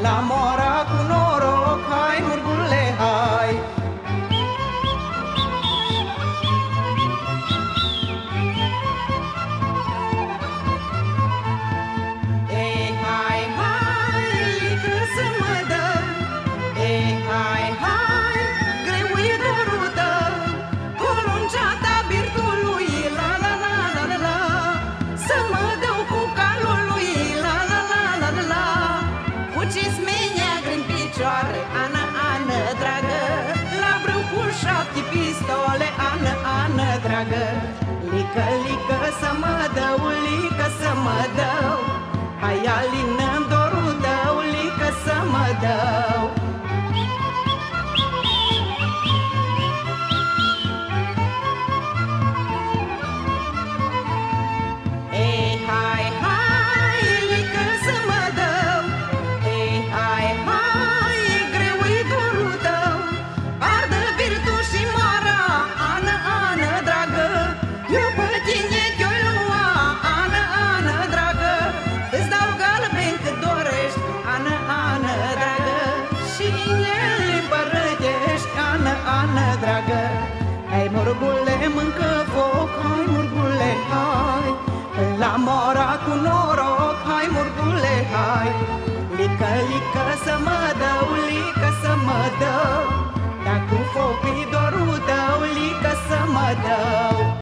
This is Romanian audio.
la moara cu noroc, hai murgule, hai. Ei, hai, hai, că să mă dă. Ei, hai, hai, greu e dorul tău, cu lungeata birtului, la la la la la la, să mă dau cu calul lui, la la la la la la, cu cismenia în picioare, Ana, Ana, dragă, la brâu cu 7 pistole, Ana, Ana, dragă, lică, lică să mă dau, lică să mă dau, hai alină-mi dorul tău, lică să mă dau. Ei, hai, hai, lică să mă dau. Ei, hai, hai, greu-i dorul tău, ardă birtul și moara, Ana, Ana, dragă, eu pe tine te-o lua, Ana, Ana, dragă, îți dau galben cât dorești, Ana, Ana, dragă, și el împărătești, Ana, Ana, dragă. Hai murgule, mâncă foc, hai murgule, hai, la moara cu noroc, hai murgule, hai. Lică, lică să mă dau, lică să mă dau, dar cu foc-i dorul tău, lică să mă dau.